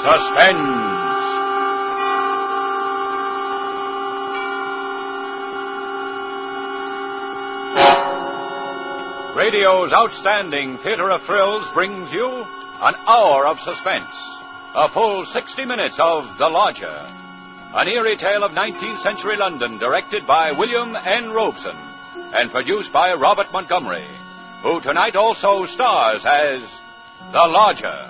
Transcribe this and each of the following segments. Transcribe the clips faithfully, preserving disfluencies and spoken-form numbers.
Suspense. Radio's outstanding theater of thrills brings you an hour of suspense. A full sixty minutes of The Lodger. An eerie tale of nineteenth century London directed by William N. Robeson and produced by Robert Montgomery, who tonight also stars as The Lodger.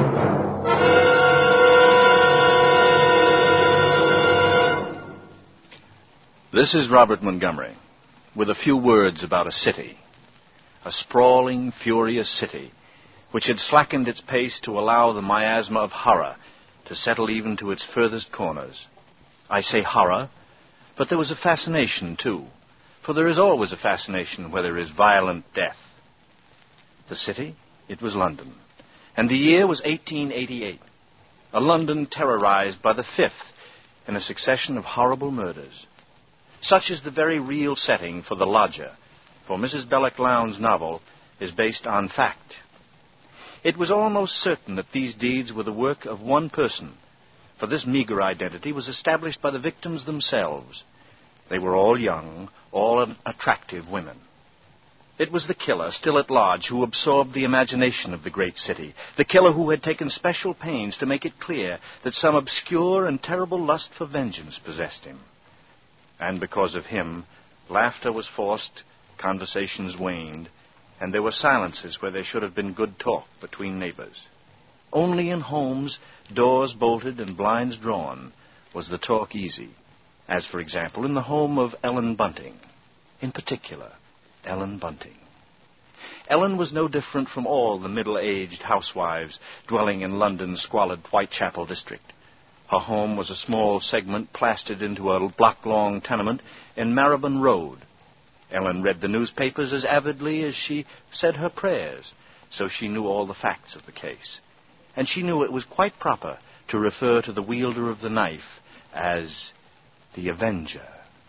This is Robert Montgomery, with a few words about a city. A sprawling, furious city, which had slackened its pace to allow the miasma of horror to settle even to its furthest corners. I say horror, but there was a fascination, too, for there is always a fascination where there is violent death. The city, it was London, and the year was eighteen eighty-eight, a London terrorized by the fifth in a succession of horrible murders. Such is the very real setting for The Lodger, for Missus Belloc Lowndes' novel is based on fact. It was almost certain that these deeds were the work of one person, for this meager identity was established by the victims themselves. They were all young, all attractive women. It was the killer, still at large, who absorbed the imagination of the great city, the killer who had taken special pains to make it clear that some obscure and terrible lust for vengeance possessed him. And because of him, laughter was forced, conversations waned, and there were silences where there should have been good talk between neighbors. Only in homes, doors bolted and blinds drawn, was the talk easy, as, for example, in the home of Ellen Bunting. In particular, Ellen Bunting. Ellen was no different from all the middle-aged housewives dwelling in London's squalid Whitechapel district. Her home was a small segment plastered into a block-long tenement in Marylebone Road. Ellen read the newspapers as avidly as she said her prayers, so she knew all the facts of the case. And she knew it was quite proper to refer to the wielder of the knife as the Avenger.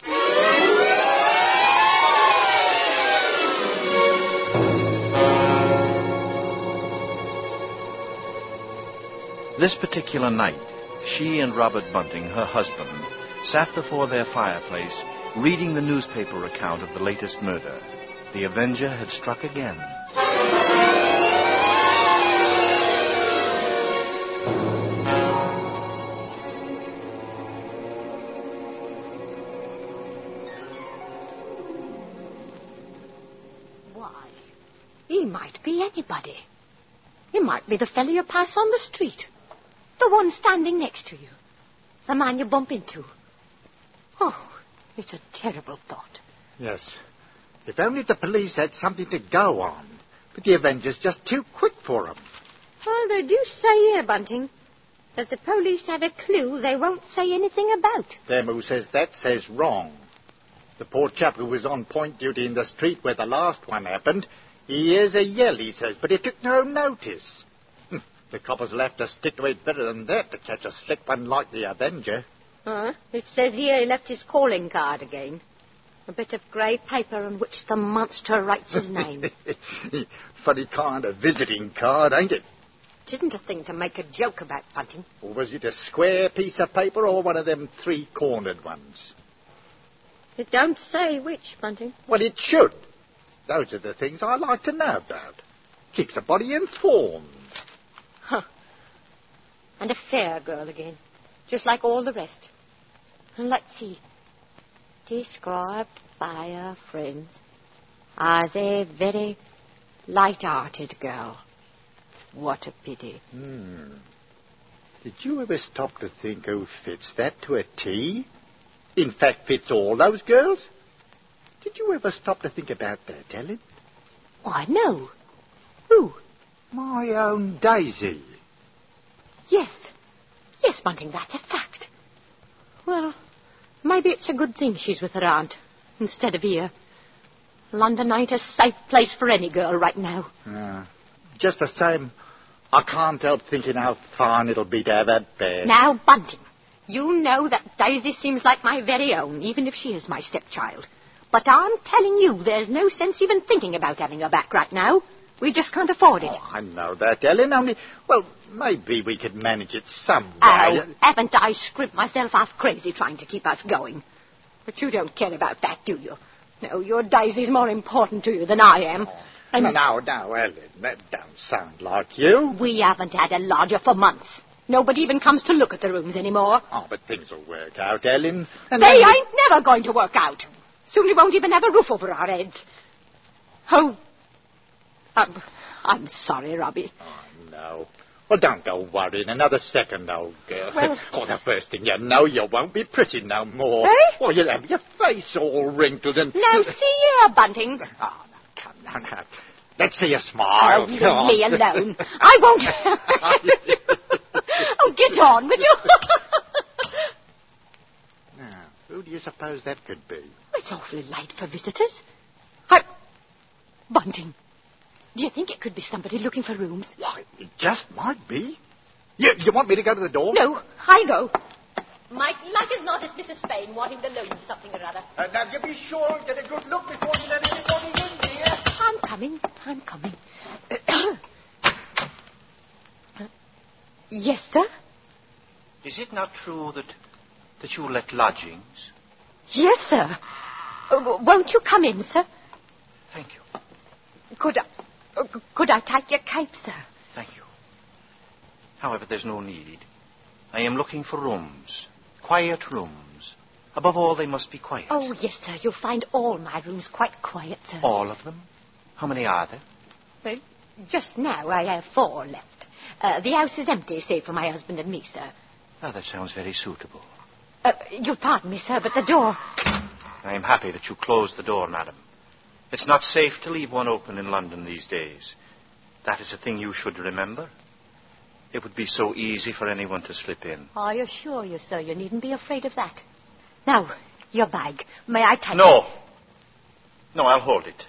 This particular night, she and Robert Bunting, her husband, sat before their fireplace reading the newspaper account of the latest murder. The Avenger had struck again. Why, he might be anybody. He might be the fellow you pass on the street. The one standing next to you. The man you bump into. Oh, it's a terrible thought. Yes. If only the police had something to go on. But the Avenger's just too quick for them. Well, they do say here, Bunting, that the police have a clue they won't say anything about. Them who says that says wrong. The poor chap who was on point duty in the street where the last one happened, he hears a yell, he says, but he took no notice. The coppers will have to stick to it better than that to catch a slick one like the Avenger. Uh, it says here he left his calling card again. A bit of grey paper on which the monster writes his name. Funny kind of visiting card, ain't it? It isn't a thing to make a joke about, Bunting. Or was it a square piece of paper or one of them three-cornered ones? It don't say which, Bunting. Well, it should. Those are the things I like to know about. Keeps a body informed. Huh. And a fair girl again, just like all the rest. And let's see. Described by her friends as a very light-hearted girl. What a pity. Hmm. Did you ever stop to think who fits that to a T? In fact, fits all those girls? Did you ever stop to think about that, Ellen? Why, no. Who? My own Daisy. Yes. Yes, Bunting, that's a fact. Well, maybe it's a good thing she's with her aunt instead of here. London ain't a safe place for any girl right now. Uh, just the same, I can't help thinking how fine it'll be to have that bear. Now, Bunting, you know that Daisy seems like my very own, even if she is my stepchild. But I'm telling you, there's no sense even thinking about having her back right now. We just can't afford it. Oh, I know that, Ellen, only, well, maybe we could manage it some way. Oh, haven't I scrimped myself half crazy trying to keep us going? But you don't care about that, do you? No, your Daisy's more important to you than I am. Oh, and now, now, Ellen, that don't sound like you. We haven't had a lodger for months. Nobody even comes to look at the rooms anymore. Oh, but things will work out, Ellen. And they then... ain't never going to work out. Soon we won't even have a roof over our heads. Oh, I'm, I'm sorry, Robbie. Oh, no. Well, don't go worrying another second, old girl. Well... oh, the first thing you know, you won't be pretty no more. Eh? Well, you'll have your face all wrinkled and... Now, see here, Bunting. Oh, now, come now, now. Let's see you smile. Oh, leave me alone. I won't... oh, get on with you. Now, who do you suppose that could be? It's awfully late for visitors. I... Bunting, do you think it could be somebody looking for rooms? Why, it just might be. You, you want me to go to the door? No, I go. Mike, like as not, it's Missus Fane wanting to loan something or other. Uh, now, you be sure and get a good look before you let anybody in, dear. I'm coming. I'm coming. uh, yes, sir? Is it not true that, that you let lodgings? Yes, sir. Uh, w- won't you come in, sir? Thank you. Could I, uh, could I take your cape, sir? Thank you. However, there's no need. I am looking for rooms. Quiet rooms. Above all, they must be quiet. Oh, yes, sir. You'll find all my rooms quite quiet, sir. All of them? How many are there? Well, just now I have four left. Uh, the house is empty, save for my husband and me, sir. Oh, that sounds very suitable. Uh, you'll pardon me, sir, but the door... I am happy that you closed the door, madam. It's not safe to leave one open in London these days. That is a thing you should remember. It would be so easy for anyone to slip in. I assure you, sir, you needn't be afraid of that. Now, your bag. May I take No. it? No, I'll hold it.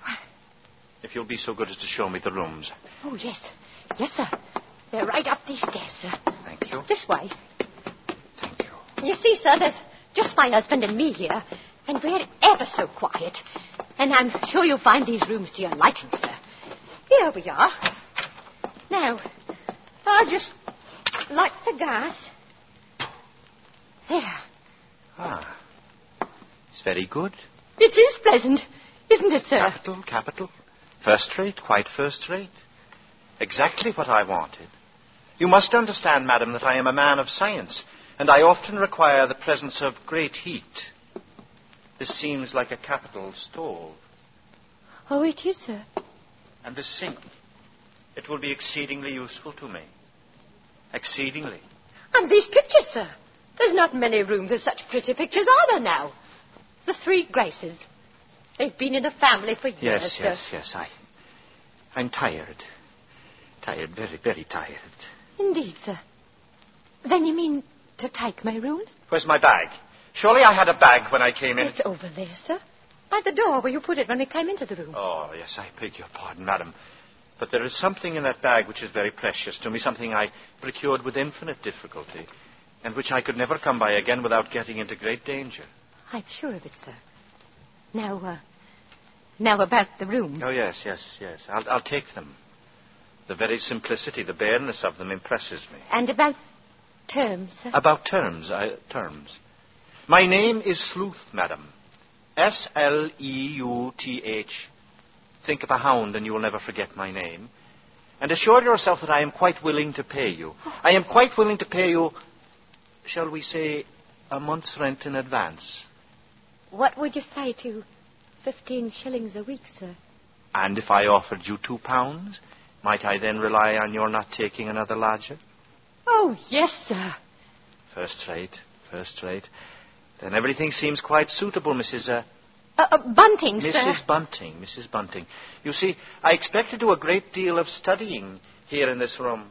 If you'll be so good as to show me the rooms. Oh, yes. Yes, sir. They're right up these stairs, sir. Thank you. This way. Thank you. You see, sir, there's just my husband and me here, and we're ever so quiet. And I'm sure you'll find these rooms to your liking, sir. Here we are. Now, I'll just light the gas. There. Ah. It's very good. It is pleasant, isn't it, sir? Capital, capital. First rate, quite first rate. Exactly what I wanted. You must understand, madam, that I am a man of science, and I often require the presence of great heat. This seems like a capital stove. Oh, it is, sir. And this sink. It will be exceedingly useful to me. Exceedingly. And these pictures, sir. There's not many rooms with such pretty pictures, are there now? The Three Graces. They've been in the family for years, Yes, sir. yes, yes. I, I'm tired. Tired, very, very tired. Indeed, sir. Then you mean to take my rooms? Where's my bag? Surely I had a bag when I came in. It's over there, sir. By the door where you put it when we came into the room. Oh, yes, I beg your pardon, madam. But there is something in that bag which is very precious to me, something I procured with infinite difficulty, and which I could never come by again without getting into great danger. I'm sure of it, sir. Now, uh, now about the room. Oh, yes, yes, yes. I'll, I'll take them. The very simplicity, the bareness of them impresses me. And about terms, sir? About terms, I, terms. My name is Sleuth, madam. S L E U T H. Think of a hound and you will never forget my name. And assure yourself that I am quite willing to pay you. I am quite willing to pay you, shall we say, a month's rent in advance. What would you say to fifteen shillings a week, sir? And if I offered you two pounds, might I then rely on your not taking another lodger? Oh, yes, sir. First rate, first rate. Then everything seems quite suitable, Missus Uh, Uh, uh, Bunting, sir. Missus Bunting, Missus Bunting. You see, I expect to do a great deal of studying here in this room.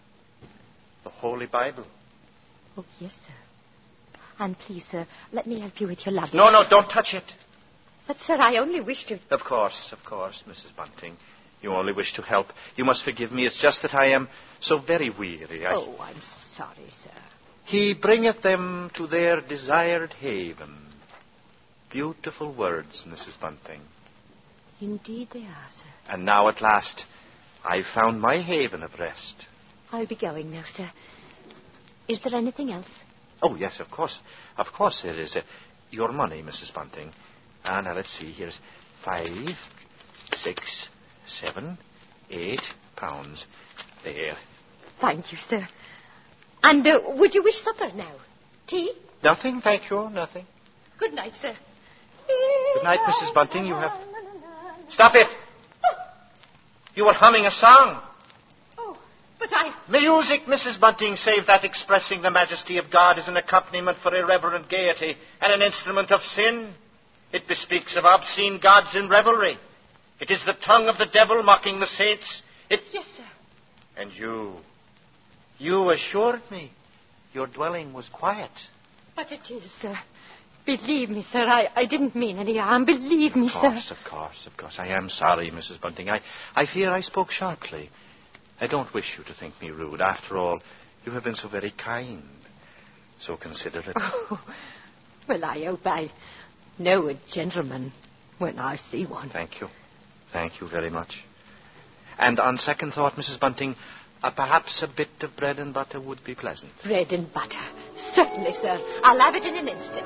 The Holy Bible. Oh, yes, sir. And please, sir, let me help you with your luggage. No, no, don't touch it. But, sir, I only wish to... Of course, of course, Missus Bunting. You only wish to help. You must forgive me. It's just that I am so very weary. I... Oh, I'm sorry, sir. He bringeth them to their desired haven. Beautiful words, Missus Bunting. Indeed they are, sir. And now at last, I've found my haven of rest. I'll be going now, sir. Is there anything else? Oh, yes, of course. Of course there is. Uh, your money, Missus Bunting. Ah, now let's see. Here's five, six, seven, eight pounds. There. Thank you, sir. And uh, would you wish supper now? Tea? Nothing, thank you, nothing. Good night, sir. Good night, Missus Bunting. You have... Stop it! You were humming a song. Oh, but I... Music, Missus Bunting, save that expressing the majesty of God is an accompaniment for irreverent gaiety and an instrument of sin. It bespeaks of obscene gods in revelry. It is the tongue of the devil mocking the saints. It... Yes, sir. And you... You assured me your dwelling was quiet. But it is, sir. Believe me, sir, I, I didn't mean any harm. Believe me, Of sir. course, of course, of course. I am sorry, Missus Bunting. I, I fear I spoke sharply. I don't wish you to think me rude. After all, you have been so very kind, so considerate. Oh, well, I hope I know a gentleman when I see one. Thank you. Thank you very much. And on second thought, Missus Bunting, uh, perhaps a bit of bread and butter would be pleasant. Bread and butter. Certainly, sir. I'll have it in an instant.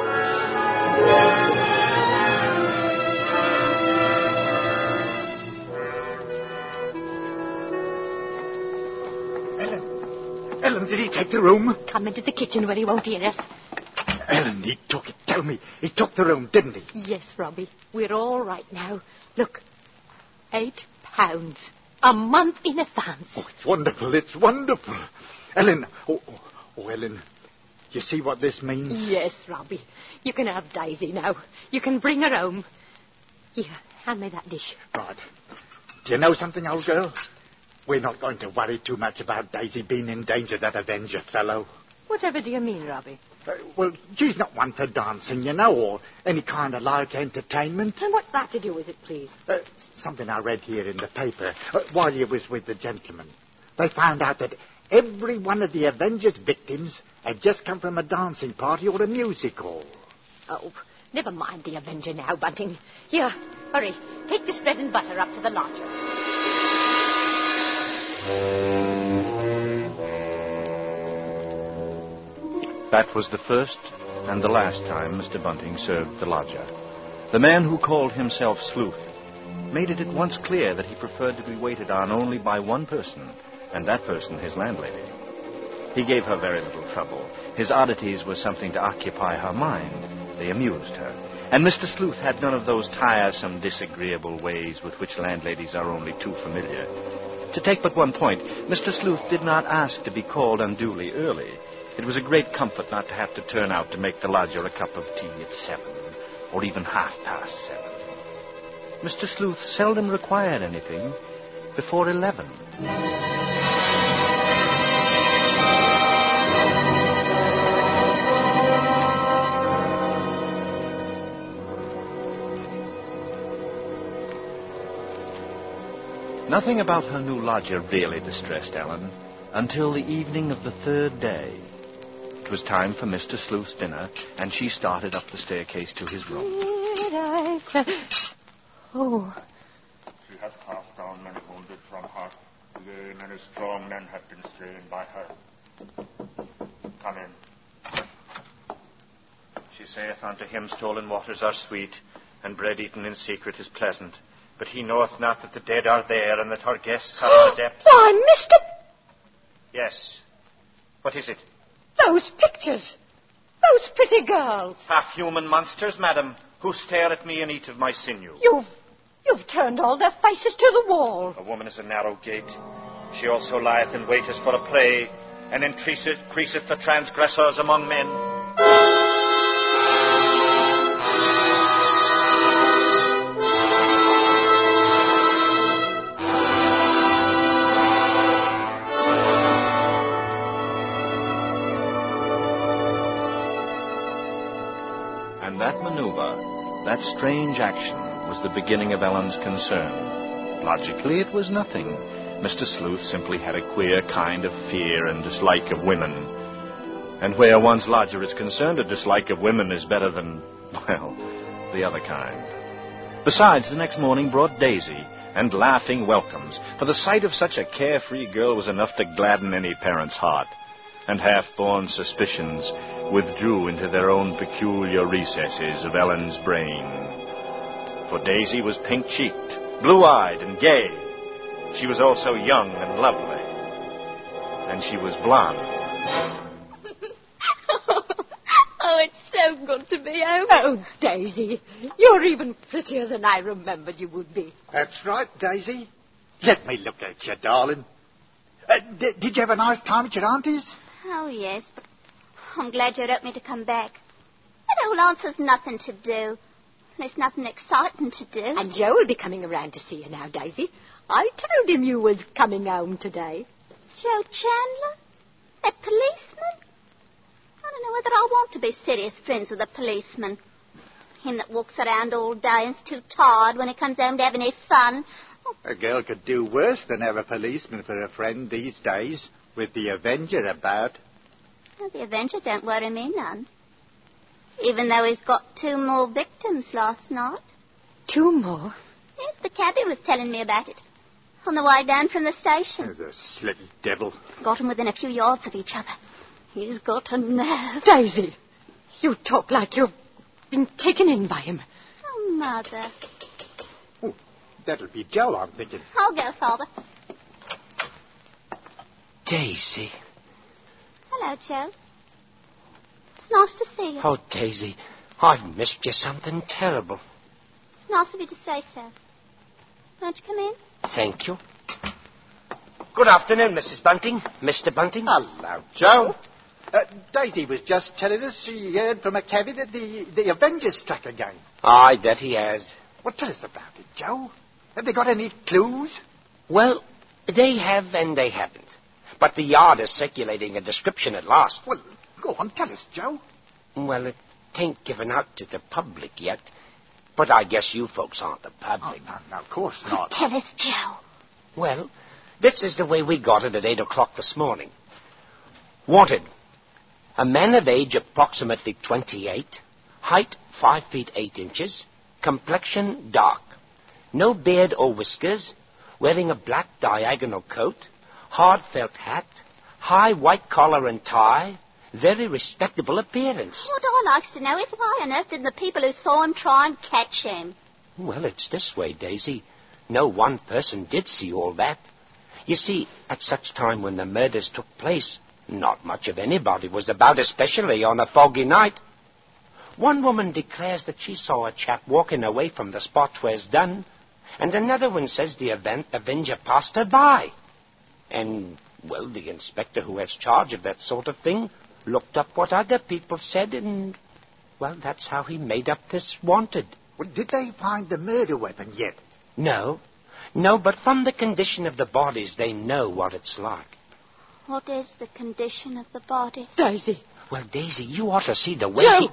Ellen. Ellen, did he take the room? Come into the kitchen where he won't hear us. Ellen, he took it. Tell me. He took the room, didn't he? Yes, Robbie. We're all right now. Look. Eight pounds. A month in advance. Oh, it's wonderful. It's wonderful. Ellen. Oh, oh, oh, Ellen. You see what this means? Yes, Robbie. You can have Daisy now. You can bring her home. Here, hand me that dish. Right. Do you know something, old girl? We're not going to worry too much about Daisy being in danger, that Avenger fellow. Whatever do you mean, Robbie? Uh, well, she's not one for dancing, you know, or any kind of light entertainment. And what's that to do with it, please? Uh, something I read here in the paper uh, while you was with the gentleman. They found out that every one of the Avengers' victims had just come from a dancing party or a music hall. Oh, never mind the Avenger now, Bunting. Here, hurry. Take this bread and butter up to the lodger. That was the first and the last time Mister Bunting served the lodger. The man who called himself Sleuth made it at once clear that he preferred to be waited on only by one person, and that person his landlady. He gave her very little trouble. His oddities were something to occupy her mind. They amused her. And Mister Sleuth had none of those tiresome, disagreeable ways with which landladies are only too familiar. To take but one point, Mister Sleuth did not ask to be called unduly early. It was a great comfort not to have to turn out to make the lodger a cup of tea at seven, or even half past seven. Mister Sleuth seldom required anything before eleven. Nothing about her new lodger really distressed Ellen until the evening of the third day. It was time for Mister Sleuth's dinner, and she started up the staircase to his room. Oh. She hath cast down many wounded from her. Yea, many strong men have been slain by her. Come in. She saith unto him, stolen waters are sweet, and bread eaten in secret is pleasant. But he knoweth not that the dead are there, and that her guests are in the depths. Why, Mister... Yes. What is it? Those pictures. Those pretty girls. Half-human monsters, madam, who stare at me and eat of my sinew. You've... You've turned all their faces to the wall. A woman is a narrow gate. She also lieth in wait as for a prey, and increaseth, increaseth the transgressors among men. And that maneuver, that strange action, was the beginning of Ellen's concern. Logically, it was nothing. Mister Sleuth simply had a queer kind of fear and dislike of women. And where one's lodger is concerned, a dislike of women is better than, well, the other kind. Besides, the next morning brought Daisy and laughing welcomes, for the sight of such a carefree girl was enough to gladden any parent's heart, and half-born suspicions withdrew into their own peculiar recesses of Ellen's brain. For Daisy was pink-cheeked, blue-eyed, and gay. She was also young and lovely, and she was blonde. Oh, it's so good to be home. Oh, Daisy, you're even prettier than I remembered you would be. That's right, Daisy. Let me look at you, darling. Uh, d- did you have a nice time at your auntie's? Oh, yes, but I'm glad you wrote me to come back. That old aunt's has nothing to do. There's nothing exciting to do. And Joe will be coming around to see you now, Daisy. I told him you was coming home today. Joe Chandler? That policeman? I don't know whether I want to be serious friends with a policeman. Him that walks around all day and's too tired when he comes home to have any fun. Oh. A girl could do worse than have a policeman for a friend these days, with the Avenger about. Well, the Avenger don't worry me none. Even though he's got two more victims last night. Two more? Yes, the cabbie was telling me about it. On the way down from the station. Oh, the slick devil. Got 'em within a few yards of each other. He's got a nerve. Daisy, you talk like you've been taken in by him. Oh, Mother. Oh, that'll be Joe, I'm thinking. I'll go, Father. Daisy. Hello, Joe. It's nice to see you. Oh, Daisy, I've missed you something terrible. It's nice of you to say so. Won't you come in? Thank you. Good afternoon, Missus Bunting. Mister Bunting. Hello, Joe. Uh, Daisy was just telling us she heard from a cabby that the, the Avengers struck again. Aye, that he has. Well, tell us about it, Joe. Have they got any clues? Well, they have and they haven't. But the Yard is circulating a description at last. Well, go on, tell us, Joe. Well, it ain't given out to the public yet. But I guess you folks aren't the public. Oh, no, no, of course not. Tell us, Joe. Well, this is the way we got it at eight o'clock this morning. Wanted. A man of age approximately twenty-eight, height five feet eight inches, complexion dark, no beard or whiskers, wearing a black diagonal coat, hard felt hat, high white collar and tie, very respectable appearance. What I likes to know is why on earth didn't the people who saw him try and catch him? Well, it's this way, Daisy. No one person did see all that. You see, at such time when the murders took place, not much of anybody was about, especially on a foggy night. One woman declares that she saw a chap walking away from the spot where it's done, and another one says the event Avenger passed her by. And, well, the inspector who has charge of that sort of thing looked up what other people said, and, well, that's how he made up this wanted. Well, did they find the murder weapon yet? No. No, but from the condition of the bodies, they know what it's like. What is the condition of the body? Daisy. Well, Daisy, you ought to see the way Joe!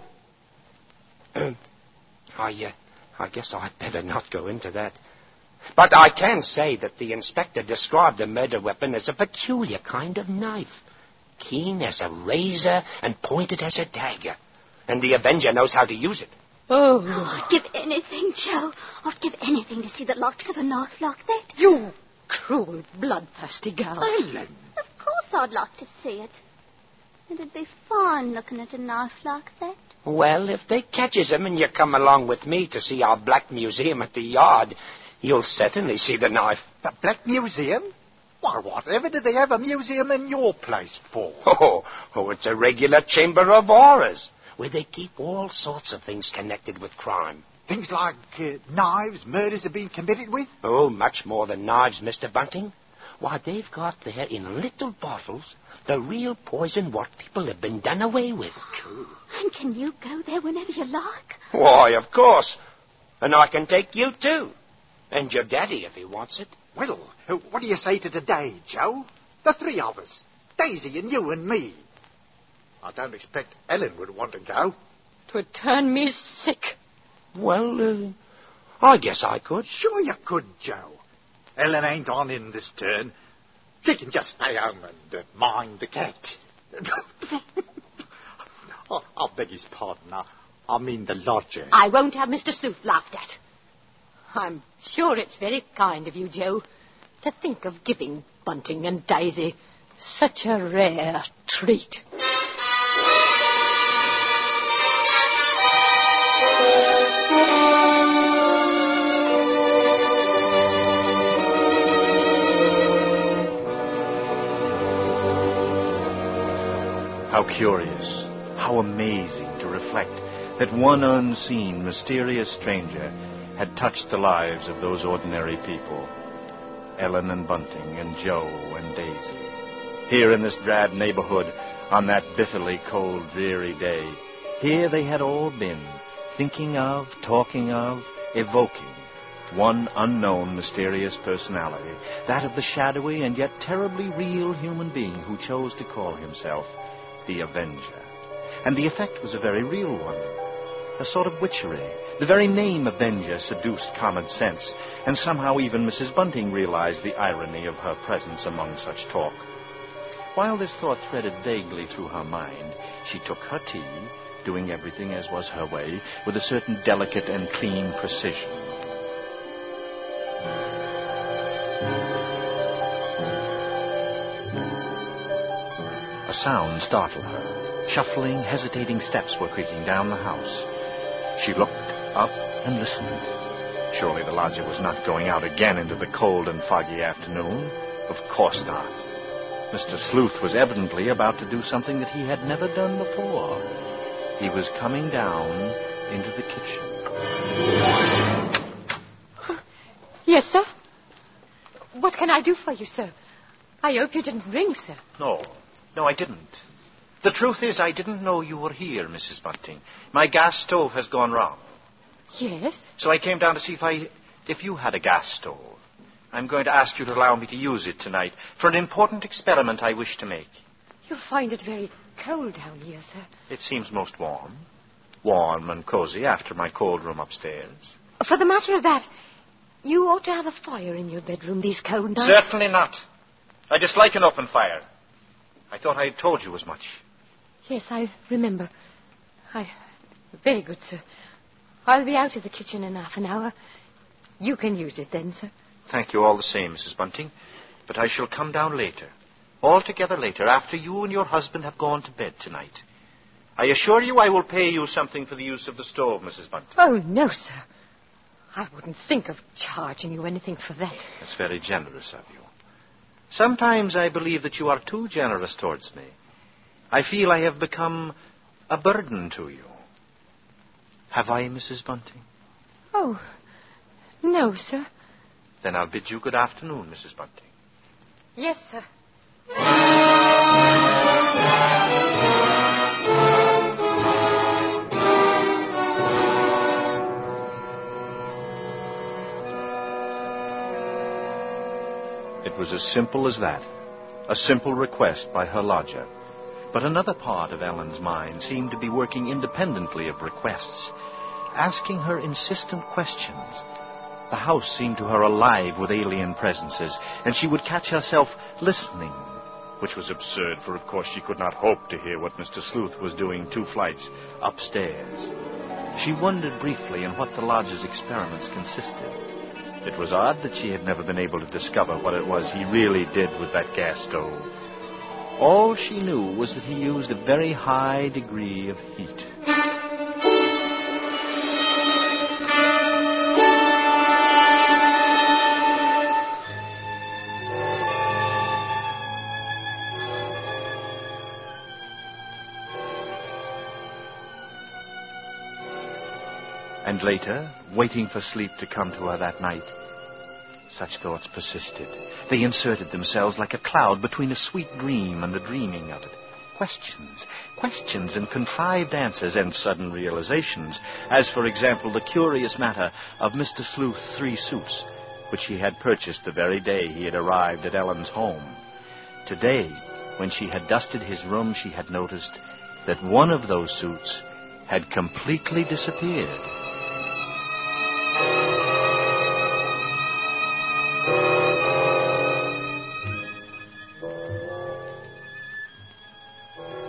he... I, uh, I guess I'd better not go into that. But I can say that the inspector described the murder weapon as a peculiar kind of knife. Keen as a razor and pointed as a dagger. And the Avenger knows how to use it. Oh, I'd give anything, Joe. I'd give anything to see the likes of a knife like that. you cruel, bloodthirsty girl. Ellen. Of course I'd like to see it. It'd be fine looking at a knife like that. Well, if they catches him and you come along with me to see our Black Museum at the Yard, you'll certainly see the knife. The Black Museum? Why, whatever did they have a museum in your place for? Oh, oh, it's a regular chamber of horrors, where they keep all sorts of things connected with crime. Things like uh, knives murders have been committed with? Oh, much more than knives, Mister Bunting. Why, they've got there in little bottles the real poison what people have been done away with. And can you go there whenever you like? Why, of course. And I can take you, too. And your daddy, if he wants it. Well, uh, what do you say to today, Joe? The three of us. Daisy and you and me. I don't expect Ellen would want to go. Twould turn me sick. Well, uh, I guess I could. Sure you could, Joe. Ellen ain't on in this turn. She can just stay home and uh, mind the cat. oh, I beg his pardon. I, I mean the lodger. I won't have Mister Sleuth laughed at. I'm sure it's very kind of you, Joe, to think of giving Bunting and Daisy such a rare treat. How curious, how amazing to reflect that one unseen, mysterious stranger had touched the lives of those ordinary people. Ellen and Bunting and Joe and Daisy. Here in this drab neighborhood, on that bitterly cold, dreary day, here they had all been, thinking of, talking of, evoking one unknown, mysterious personality, that of the shadowy and yet terribly real human being who chose to call himself the Avenger. And the effect was a very real one, a sort of witchery. The very name Avenger seduced common sense, and somehow even Missus Bunting realized the irony of her presence among such talk. While this thought threaded vaguely through her mind, she took her tea, doing everything as was her way, with a certain delicate and clean precision. A sound startled her. Shuffling, hesitating steps were creaking down the house. She looked up and listened. Surely the lodger was not going out again into the cold and foggy afternoon. Of course not. Mister Sleuth was evidently about to do something that he had never done before. He was coming down into the kitchen. Yes, sir? What can I do for you, sir? I hope you didn't ring, sir. No, no, I didn't. The truth is, I didn't know you were here, Missus Bunting. My gas stove has gone wrong. Yes? So I came down to see if I, if you had a gas stove. I'm going to ask you to allow me to use it tonight for an important experiment I wish to make. You'll find it very cold down here, sir. It seems most warm. Warm and cozy after my cold room upstairs. For the matter of that, you ought to have a fire in your bedroom these cold nights. Certainly not. I dislike an open fire. I thought I had told you as much. Yes, I remember. I... Very good, sir. I'll be out of the kitchen in half an hour. You can use it then, sir. Thank you all the same, Missus Bunting. But I shall come down later. Altogether later, after you and your husband have gone to bed tonight. I assure you I will pay you something for the use of the stove, Missus Bunting. Oh, no, sir. I wouldn't think of charging you anything for that. That's very generous of you. Sometimes I believe that you are too generous towards me. I feel I have become a burden to you. Have I, Missus Bunting? Oh, no, sir. Then I'll bid you good afternoon, Missus Bunting. Yes, sir. It was as simple as that. A simple request by her lodger. But another part of Ellen's mind seemed to be working independently of requests, asking her insistent questions. The house seemed to her alive with alien presences, and she would catch herself listening, which was absurd, for of course she could not hope to hear what Mister Sleuth was doing two flights upstairs. She wondered briefly in what the lodger's experiments consisted. It was odd that she had never been able to discover what it was he really did with that gas stove. All she knew was that he used a very high degree of heat. And later, waiting for sleep to come to her that night, such thoughts persisted. They inserted themselves like a cloud between a sweet dream and the dreaming of it. Questions, questions and contrived answers and sudden realizations, as, for example, the curious matter of Mister Sleuth's three suits, which he had purchased the very day he had arrived at Ellen's home. Today, when she had dusted his room, she had noticed that one of those suits had completely disappeared.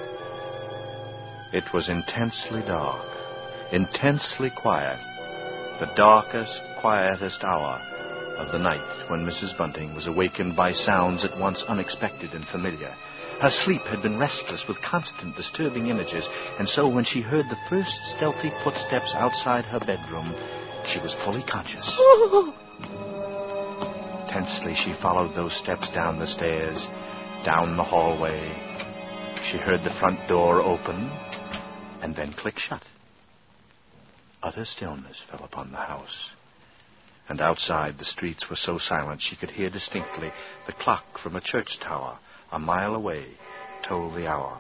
It was intensely dark, intensely quiet, the darkest, quietest hour of the night, when Missus Bunting was awakened by sounds at once unexpected and familiar. Her sleep had been restless with constant disturbing images, and so when she heard the first stealthy footsteps outside her bedroom, she was fully conscious. Tensely, she followed those steps down the stairs, down the hallway. She heard the front door open and then click shut. Utter stillness fell upon the house. And outside, the streets were so silent she could hear distinctly the clock from a church tower a mile away toll the hour.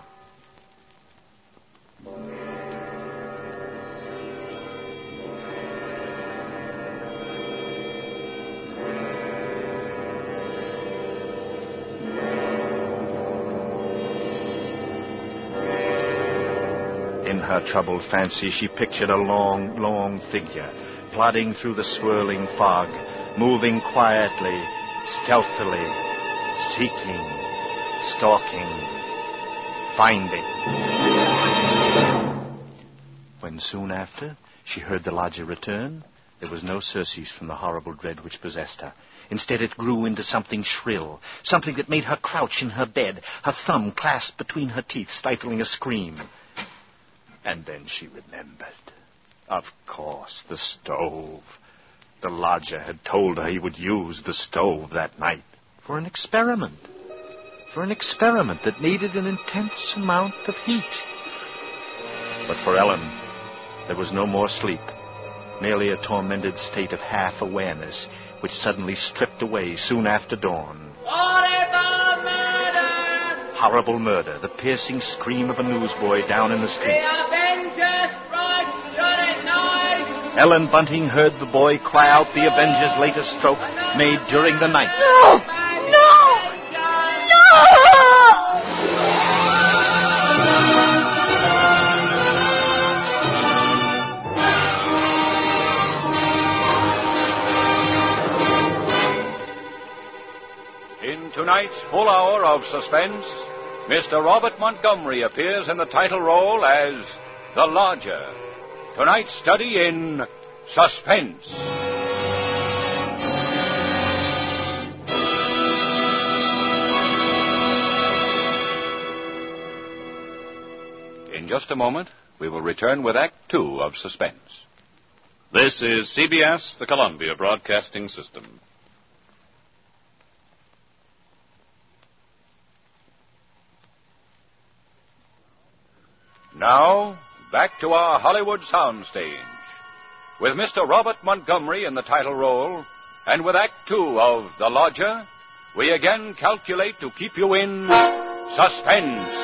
In her troubled fancy, she pictured a long, long figure plodding through the swirling fog, moving quietly, stealthily, seeking, stalking, finding. When soon after she heard the lodger return, there was no surcease from the horrible dread which possessed her. Instead, it grew into something shrill, something that made her crouch in her bed, her thumb clasped between her teeth, stifling a scream. And then she remembered. Of course, the stove. The lodger had told her he would use the stove that night for an experiment. For an experiment that needed an intense amount of heat. But for Ellen, there was no more sleep. Merely a tormented state of half-awareness, which suddenly stripped away soon after dawn. Horrible murder! Horrible murder, the piercing scream of a newsboy down in the street. The Avengers strike at night! Ellen Bunting heard the boy cry out the Avengers' latest stroke, made during the night. No! No! No! In tonight's full hour of suspense, Mister Robert Montgomery appears in the title role as the Lodger. Tonight's study in suspense. In just a moment, we will return with Act Two of Suspense. This is C B S, the Columbia Broadcasting System. Now, back to our Hollywood soundstage. With Mister Robert Montgomery in the title role, and with Act Two of The Lodger, we again calculate to keep you in suspense.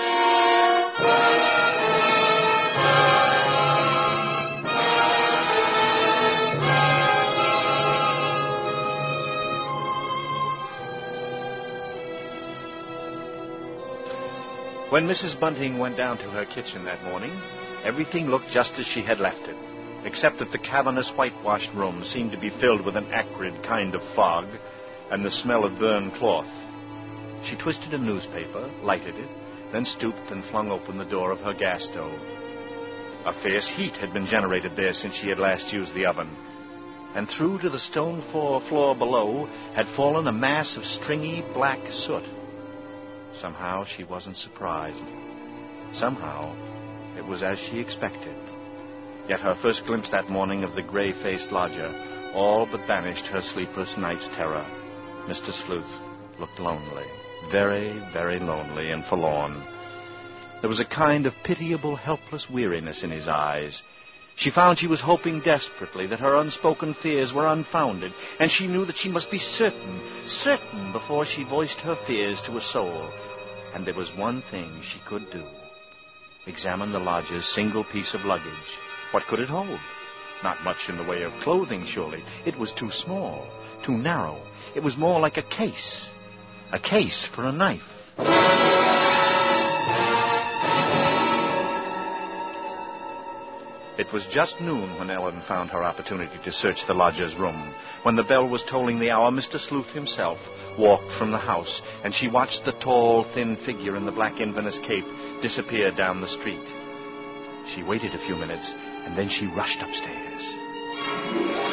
When Missus Bunting went down to her kitchen that morning, everything looked just as she had left it, except that the cavernous whitewashed room seemed to be filled with an acrid kind of fog and the smell of burned cloth. She twisted a newspaper, lighted it, then stooped and flung open the door of her gas stove. A fierce heat had been generated there since she had last used the oven, and through to the stone floor, floor below had fallen a mass of stringy black soot. Somehow she wasn't surprised. Somehow it was as she expected. Yet her first glimpse that morning of the gray-faced lodger all but banished her sleepless night's terror. Mister Sleuth looked lonely, very, very lonely and forlorn. There was a kind of pitiable, helpless weariness in his eyes. She found she was hoping desperately that her unspoken fears were unfounded, and she knew that she must be certain, certain before she voiced her fears to a soul. And there was one thing she could do. Examine the lodger's single piece of luggage. What could it hold? Not much in the way of clothing, surely. It was too small, too narrow. It was more like a case. A case for a knife. It was just noon when Ellen found her opportunity to search the lodger's room. When the bell was tolling the hour, Mister Sleuth himself walked from the house, and she watched the tall, thin figure in the black Inverness cape disappear down the street. She waited a few minutes, and then she rushed upstairs.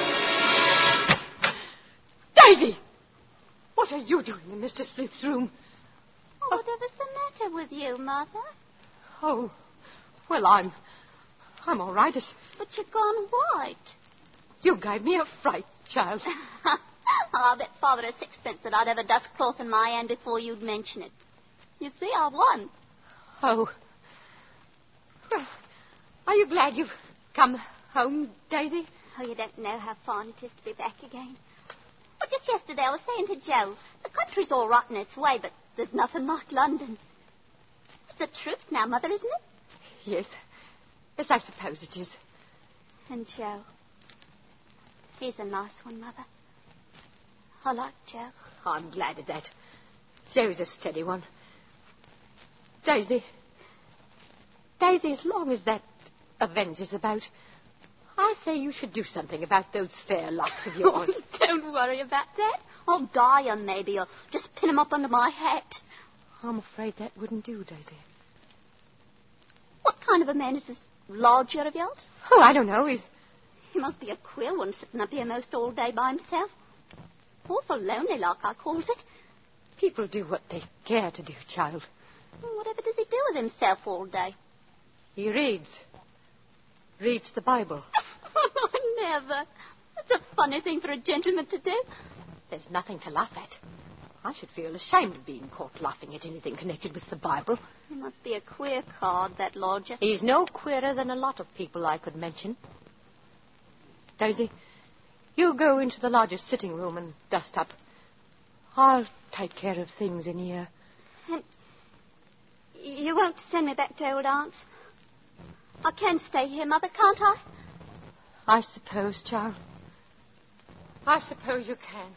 Daisy! What are you doing in Mister Sleuth's room? Oh, whatever's the matter with you, Mother? Oh, well, I'm... I'm all right. It's... But you've gone white. You gave me a fright, child. Oh, I'll bet Father a sixpence that I'd have a dustcloth in my hand before you'd mention it. You see, I won. Oh. Well, are you glad you've come home, Daisy? Oh, you don't know how fine it is to be back again. Well, just yesterday I was saying to Joe, the country's all right in its way, but there's nothing like London. It's the truth now, Mother, isn't it? Yes. Yes, I suppose it is. And Joe. He's a nice one, Mother. I like Joe. I'm glad of that. Joe's a steady one. Daisy. Daisy, as long as that Avenger's about, I say you should do something about those fair locks of yours. Oh, don't worry about that. I'll dye 'em, maybe, or just pin 'em up under my hat. I'm afraid that wouldn't do, Daisy. What kind of a man is this lodger of yours? Oh, I don't know. He's... He must be a queer one, sitting up here most all day by himself. Awful lonely like, I calls it. People do what they care to do, child. Well, whatever does he do with himself all day? He reads. Reads the Bible. Never. That's a funny thing for a gentleman to do. There's nothing to laugh at. I should feel ashamed of being caught laughing at anything connected with the Bible. He must be a queer card, that lodger. He's no queerer than a lot of people I could mention. Daisy, you go into the lodger's sitting room and dust up. I'll take care of things in here. And you won't send me back to old Aunt's? I can stay here, Mother, can't I? I suppose, child. I suppose you can.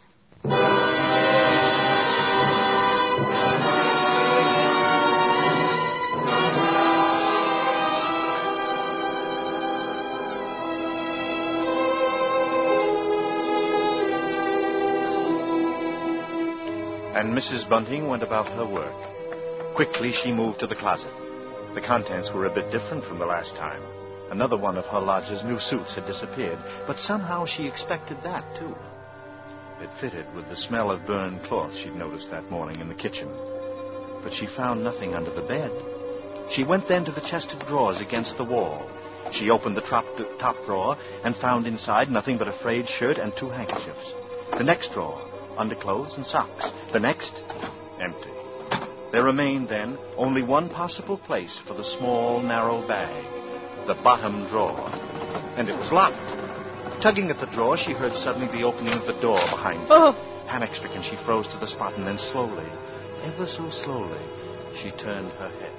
And Missus Bunting went about her work. Quickly she moved to the closet. The contents were a bit different from the last time. Another one of her lodger's new suits had disappeared, but somehow she expected that, too. It fitted with the smell of burned cloth she'd noticed that morning in the kitchen. But she found nothing under the bed. She went then to the chest of drawers against the wall. She opened the top, top drawer and found inside nothing but a frayed shirt and two handkerchiefs. The next drawer, underclothes and socks. The next, empty. There remained, then, only one possible place for the small, narrow bag, the bottom drawer. And it was locked. Tugging at the drawer, she heard suddenly the opening of the door behind her. Oh. Panic-stricken, she froze to the spot, and then slowly, ever so slowly, she turned her head.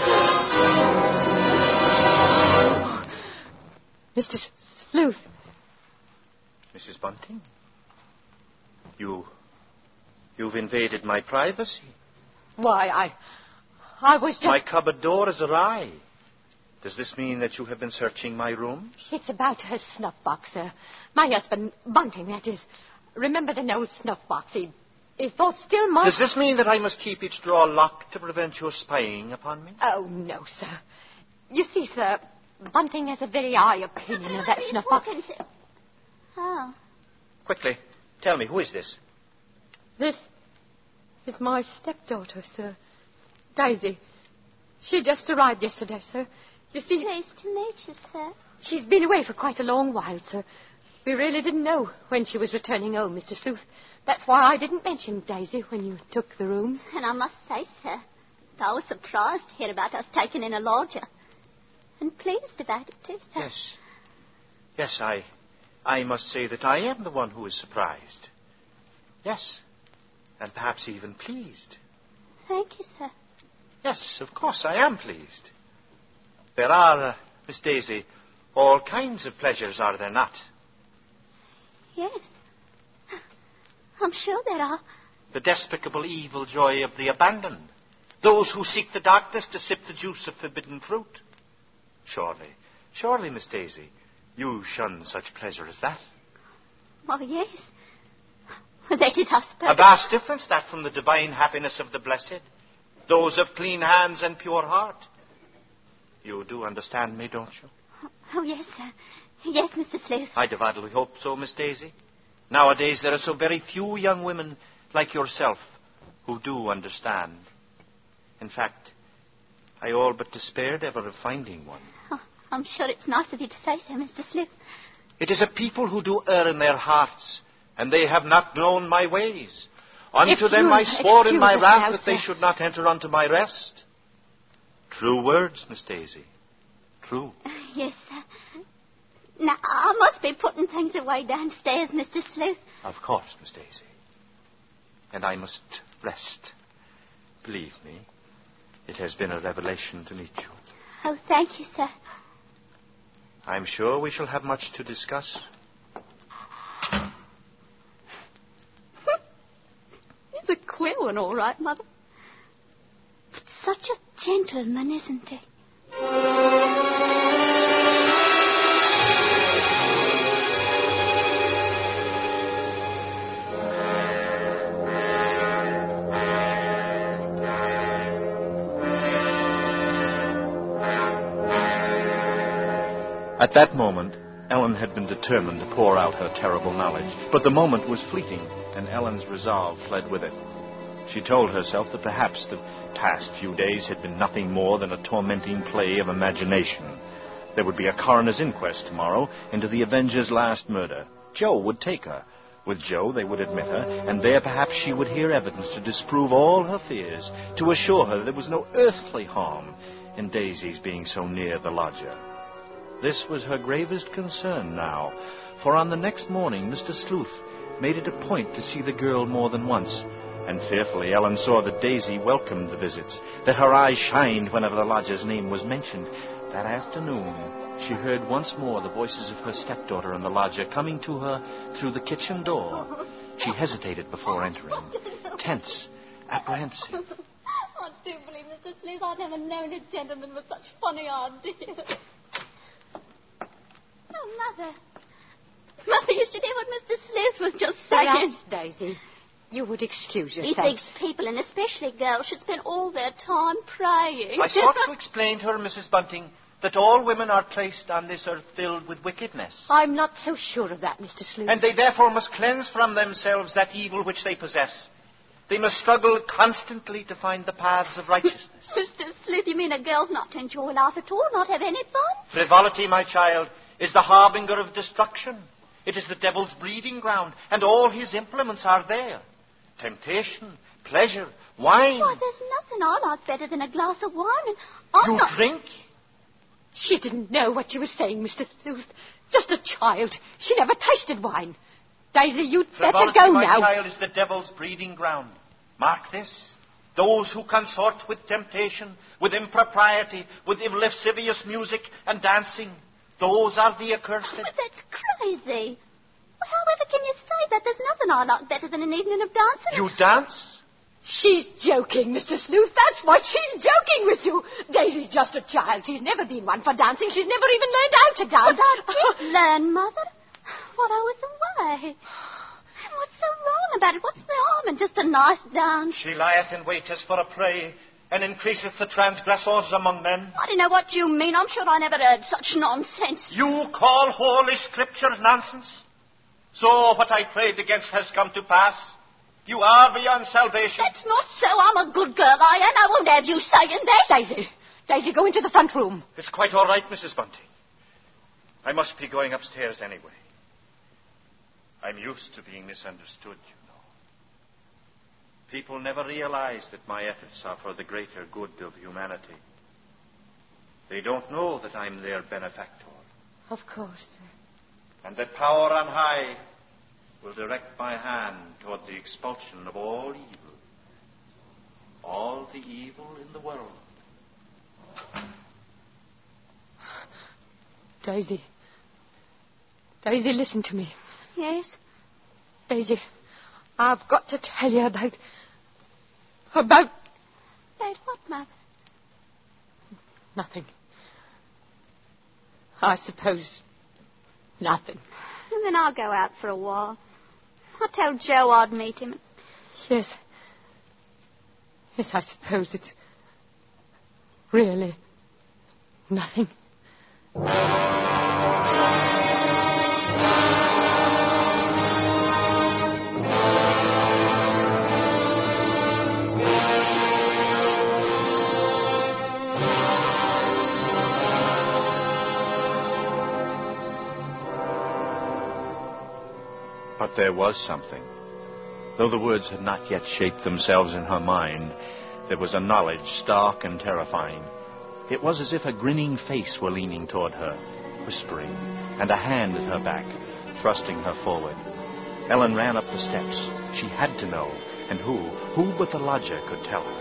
Mister Sleuth. Missus Bunting? You... You've invaded my privacy. Why, I... I was just... My cupboard door is awry. Does this mean that you have been searching my rooms? It's about her snuff box, sir. My husband, Bunting, that is, remembered an old snuff box. He, he thought still might... Does this mean that I must keep each drawer locked to prevent your spying upon me? Oh, no, sir. You see, sir, Bunting has a very high opinion of that snuff box. To... Oh. Quickly, tell me, who is this? This is my stepdaughter, sir. Daisy. She just arrived yesterday, sir. You see... Pleased to meet you, sir. She's been away for quite a long while, sir. We really didn't know when she was returning home, Mister Sleuth. That's why I didn't mention Daisy when you took the rooms. And I must say, sir, that I was surprised to hear about us taking in a lodger. And pleased about it, too, sir. Yes. Yes, I... I must say that I am the one who is surprised. Yes. And perhaps even pleased. Thank you, sir. Yes, of course I am pleased. There are, uh, Miss Daisy, all kinds of pleasures, are there not? Yes. I'm sure there are. The despicable evil joy of the abandoned. Those who seek the darkness to sip the juice of forbidden fruit. Surely, surely, Miss Daisy, you shun such pleasure as that. Oh, yes. Well, that is, I suppose... A vast difference, that, from the divine happiness of the blessed. Those of clean hands and pure heart. You do understand me, don't you? Oh, yes, sir. Yes, Mister Sleuth. I devoutly hope so, Miss Daisy. Nowadays, there are so very few young women like yourself who do understand. In fact, I all but despaired ever of finding one. Oh, I'm sure it's nice of you to say so, Mister Sleuth. It is a people who do err in their hearts, and they have not known my ways. Unto If them you'll I swore in my excuse us wrath now, that they sir. should not enter unto my rest. True words, Miss Daisy. True. Yes, sir. Now, I must be putting things away downstairs, Mister Sleuth. Of course, Miss Daisy. And I must rest. Believe me, it has been a revelation to meet you. Oh, thank you, sir. I'm sure we shall have much to discuss. He's a queer one, all right, Mother. But such a gentleman, isn't he? At that moment, Ellen had been determined to pour out her terrible knowledge. But the moment was fleeting, and Ellen's resolve fled with it. She told herself that perhaps the past few days had been nothing more than a tormenting play of imagination. There would be a coroner's inquest tomorrow into the Avenger's last murder. Joe would take her. With Joe, they would admit her, and there perhaps she would hear evidence to disprove all her fears, to assure her there was no earthly harm in Daisy's being so near the lodger. This was her gravest concern now, for on the next morning Mister Sleuth made it a point to see the girl more than once, and fearfully Ellen saw that Daisy welcomed the visits, that her eyes shined whenever the lodger's name was mentioned. That afternoon, she heard once more the voices of her stepdaughter and the lodger coming to her through the kitchen door. She hesitated before entering, tense, apprehensive. I do believe, Mister Sleuth, I've never known a gentleman with such funny ideas. Oh, Mother. Mother, you should hear what Mister Sleuth was just saying. Perhaps, Daisy, you would excuse He yourself. thinks people, and especially girls, should spend all their time praying. I sought to explain to her, Missus Bunting, that all women are placed on this earth filled with wickedness. I'm not so sure of that, Mister Sleuth. And they therefore must cleanse from themselves that evil which they possess. They must struggle constantly to find the paths of righteousness. Mister Sleuth, you mean a girl's not to enjoy life at all, not have any fun? Frivolity, my child, is the harbinger of destruction. It is the devil's breeding ground, and all his implements are there. Temptation, pleasure, wine. Why, there's nothing I like better than a glass of wine, and I'm You not... drink? She didn't know what she was saying, Mister Sleuth. Just a child. She never tasted wine. Daisy, you'd better Frivolity, go my now. child, is the devil's breeding ground. Mark this. Those who consort with temptation, with impropriety, with lascivious music and dancing, those are the accursed. But that's crazy. Well, however can you say that? There's nothing I like better than an evening of dancing. You dance? She's joking, Mister Sleuth. That's what she's joking with you. Daisy's just a child. She's never been one for dancing. She's never even learned how to dance. But I did learn, Mother. While I was away. And what's so wrong about it? What's the harm in just a nice dance? She lieth in wait as for a prey, and increaseth the transgressors among men. I don't know what you mean. I'm sure I never heard such nonsense. You call Holy Scripture nonsense? So what I prayed against has come to pass. You are beyond salvation. That's not so. I'm a good girl, I am. I won't have you saying that. Daisy, Daisy, go into the front room. It's quite all right, Missus Bunting. I must be going upstairs anyway. I'm used to being misunderstood, you know. People never realize that my efforts are for the greater good of humanity. They don't know that I'm their benefactor. Of course, sir. And that power on high will direct my hand toward the expulsion of all evil. All the evil in the world. Daisy. Daisy, listen to me. Yes? Daisy, I've got to tell you about... About... About what, Mother? Nothing. I suppose nothing. And then I'll go out for a while. I'll tell Joe I'd meet him. Yes. Yes, I suppose it's really nothing. But there was something. Though the words had not yet shaped themselves in her mind, there was a knowledge stark and terrifying. It was as if a grinning face were leaning toward her, whispering, and a hand at her back, thrusting her forward. Ellen ran up the steps. She had to know, and who, who but the lodger could tell her.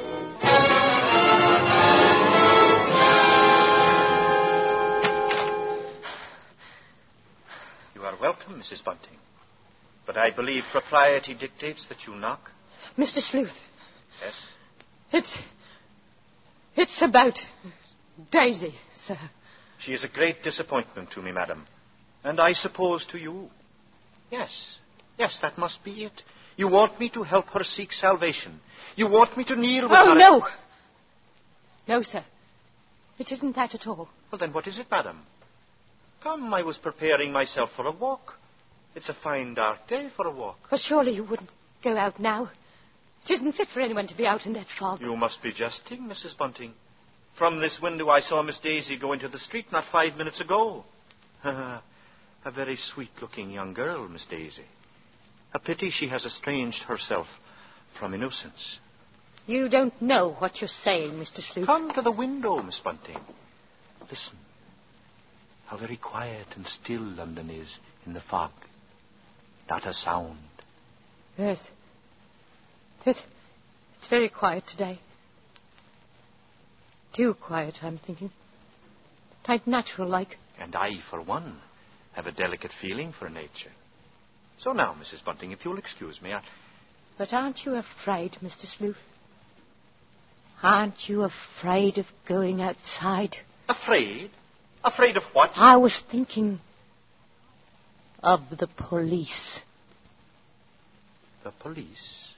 You are welcome, Missus Bunting. But I believe propriety dictates that you knock. Mister Sleuth. Yes? It's... It's about Daisy, sir. She is a great disappointment to me, madam. And I suppose to you. Yes. Yes, that must be it. You want me to help her seek salvation. You want me to kneel with oh, her... Oh, no. No, sir. It isn't that at all. Well, then what is it, madam? Come, I was preparing myself for a walk. It's a fine dark day for a walk. But surely you wouldn't go out now. It isn't fit for anyone to be out in that fog. You must be jesting, Missus Bunting. From this window I saw Miss Daisy go into the street not five minutes ago. A very sweet-looking young girl, Miss Daisy. A pity she has estranged herself from innocence. You don't know what you're saying, Mister Sleuth. Come to the window, Miss Bunting. Listen. How very quiet and still London is in the fog. Not a sound. Yes. It, it's very quiet today. Too quiet, I'm thinking. Quite natural-like. And I, for one, have a delicate feeling for nature. So now, Missus Bunting, if you'll excuse me, I... But aren't you afraid, Mister Sleuth? Aren't you afraid of going outside? Afraid? Afraid of what? I was thinking of the police. The police?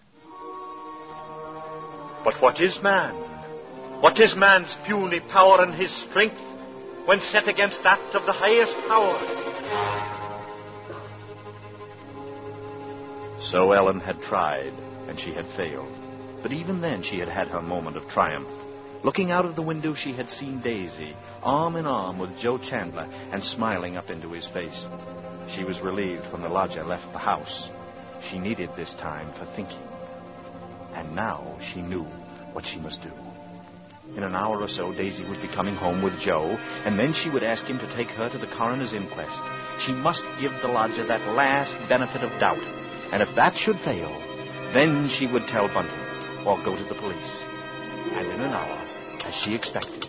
But what is man? What is man's puny power and his strength when set against that of the highest power? So Ellen had tried, and she had failed. But even then she had had her moment of triumph. Looking out of the window, she had seen Daisy, arm in arm with Joe Chandler, and smiling up into his face. She was relieved when the lodger left the house. She needed this time for thinking. And now she knew what she must do. In an hour or so, Daisy would be coming home with Joe, and then she would ask him to take her to the coroner's inquest. She must give the lodger that last benefit of doubt. And if that should fail, then she would tell Bunting, or go to the police. And in an hour, as she expected.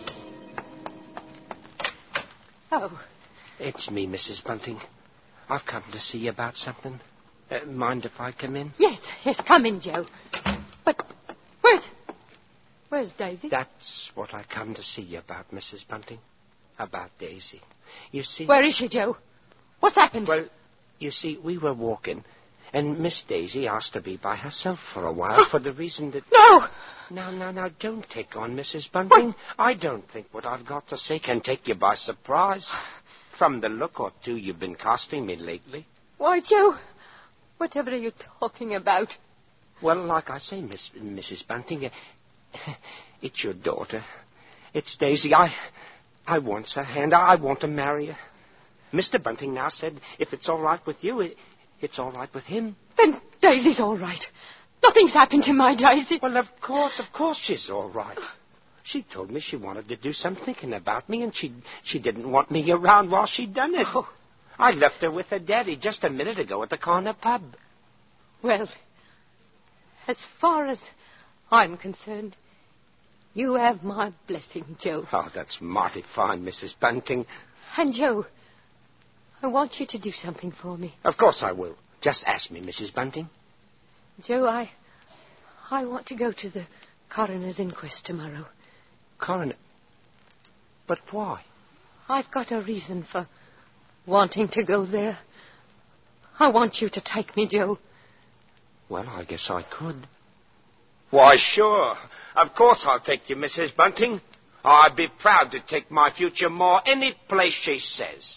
Oh. It's me, Missus Bunting. I've come to see you about something. Uh, mind if I come in? Yes, yes, come in, Joe. But where's... Where's Daisy? That's what I come to see you about, Missus Bunting. About Daisy. You see... Where is she, Joe? What's happened? Well, you see, we were walking, and Miss Daisy asked to be by herself for a while for the reason that... No! Now, now, now, don't take on, Missus Bunting. What? I don't think what I've got to say can take you by surprise. From the look or two you've been casting me lately. Why, Joe, whatever are you talking about? Well, like I say, Miss Missus Bunting, uh, it's your daughter. It's Daisy. I, I want her hand. I want to marry her. Mister Bunting now said if it's all right with you, it, it's all right with him. Then Daisy's all right. Nothing's happened to my Daisy. Well, of course, of course she's all right. She told me she wanted to do some thinking about me, and she she didn't want me around while she done it. Oh. I left her with her daddy just a minute ago at the corner pub. Well, as far as I'm concerned, you have my blessing, Joe. Oh, that's mighty fine, Missus Bunting. And, Joe, I want you to do something for me. Of course I will. Just ask me, Missus Bunting. Joe, I... I want to go to the coroner's inquest tomorrow. Coroner? But why? I've got a reason for wanting to go there. I want you to take me, Joe. Well, I guess I could. Why, sure. Of course I'll take you, Missus Bunting. I'd be proud to take my future more any place she says.